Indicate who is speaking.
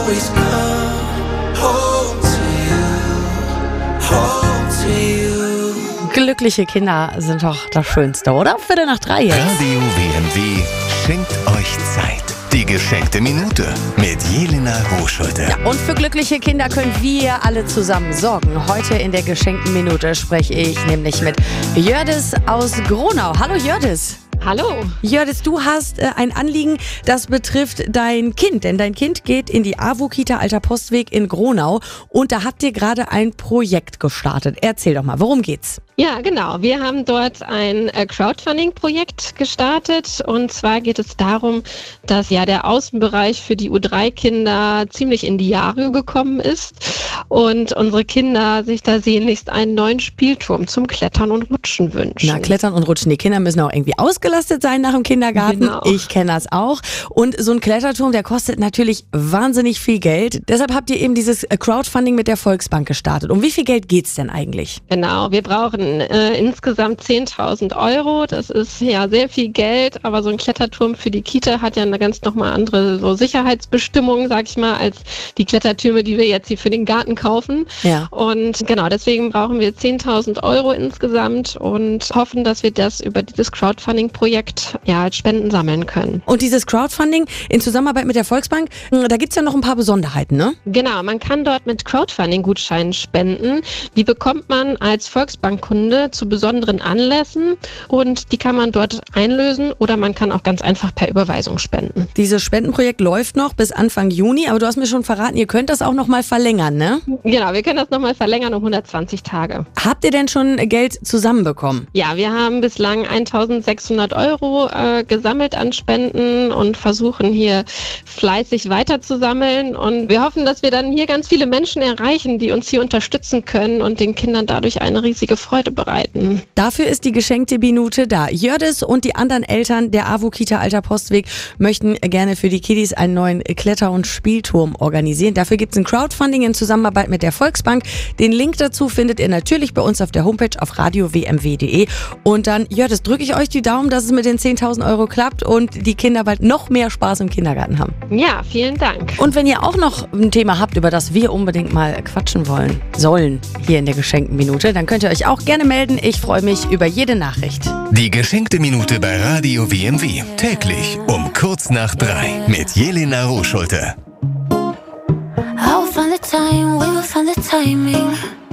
Speaker 1: always come home to you.
Speaker 2: Glückliche Kinder sind doch das Schönste, oder? 2:45 jetzt.
Speaker 3: Radio WMW schenkt euch Zeit. Die geschenkte Minute mit Jelena Rohschulte.
Speaker 2: Ja, und für glückliche Kinder können wir alle zusammen sorgen. Heute in der geschenkten Minute spreche ich nämlich mit Jördis aus Gronau. Hallo Jördis.
Speaker 4: Hallo.
Speaker 2: Jördis, du hast ein Anliegen, das betrifft dein Kind. Denn dein Kind geht in die AWO-Kita Alter Postweg in Gronau. Und da habt ihr gerade ein Projekt gestartet. Erzähl doch mal, worum geht's?
Speaker 4: Ja, genau. Wir haben dort ein Crowdfunding-Projekt gestartet. Und zwar geht es darum, dass ja der Außenbereich für die U3-Kinder ziemlich in die Jahre gekommen ist. Und unsere Kinder sich da sehnlichst einen neuen Spielturm zum Klettern und Rutschen wünschen.
Speaker 2: Na, Klettern und Rutschen. Die Kinder müssen auch irgendwie ausgelastet sein nach dem Kindergarten.
Speaker 4: Genau.
Speaker 2: Ich kenne das auch. Und so ein Kletterturm, der kostet natürlich wahnsinnig viel Geld. Deshalb habt ihr eben dieses Crowdfunding mit der Volksbank gestartet. Um wie viel Geld geht's denn eigentlich?
Speaker 4: Genau, wir brauchen insgesamt 10.000 Euro. Das ist ja sehr viel Geld, aber so ein Kletterturm für die Kita hat ja eine ganz nochmal andere so Sicherheitsbestimmung, sag ich mal, als die Klettertürme, die wir jetzt hier für den Garten kaufen.
Speaker 2: Ja.
Speaker 4: Und genau, deswegen brauchen wir 10.000 Euro insgesamt und hoffen, dass wir das über dieses Crowdfunding-Projekt ja als Spenden sammeln können.
Speaker 2: Und dieses Crowdfunding in Zusammenarbeit mit der Volksbank, da gibt's ja noch ein paar Besonderheiten, ne?
Speaker 4: Genau, man kann dort mit Crowdfunding-Gutscheinen spenden. Die bekommt man als Volksbankkunde zu besonderen Anlässen und die kann man dort einlösen oder man kann auch ganz einfach per Überweisung spenden.
Speaker 2: Dieses Spendenprojekt läuft noch bis Anfang Juni, aber du hast mir schon verraten, ihr könnt das auch noch mal verlängern, ne?
Speaker 4: Genau, wir können das nochmal verlängern um 120 Tage.
Speaker 2: Habt ihr denn schon Geld zusammenbekommen?
Speaker 4: Ja, wir haben bislang 1.600 Euro gesammelt an Spenden und versuchen hier fleißig weiter zu sammeln. Und wir hoffen, dass wir dann hier ganz viele Menschen erreichen, die uns hier unterstützen können und den Kindern dadurch eine riesige Freude bereiten.
Speaker 2: Dafür ist die geschenkte Minute da. Jördis und die anderen Eltern der AWO-Kita Alter Postweg möchten gerne für die Kiddies einen neuen Kletter- und Spielturm organisieren. Dafür gibt es ein Crowdfunding in Zusammenarbeit mit der Volksbank. Den Link dazu findet ihr natürlich bei uns auf der Homepage auf radiowmw.de. Und dann, Jördis, drücke ich euch die Daumen, dass es mit den 10.000 Euro klappt und die Kinder bald noch mehr Spaß im Kindergarten haben.
Speaker 4: Ja, vielen Dank.
Speaker 2: Und wenn ihr auch noch ein Thema habt, über das wir unbedingt mal quatschen sollen, hier in der geschenkten Minute, dann könnt ihr euch auch gerne melden. Ich freue mich über jede Nachricht.
Speaker 3: Die geschenkte Minute bei Radio WMW. Täglich um 2:45 mit Jelena Rohschulte.
Speaker 5: I will find the time, we will find the timing.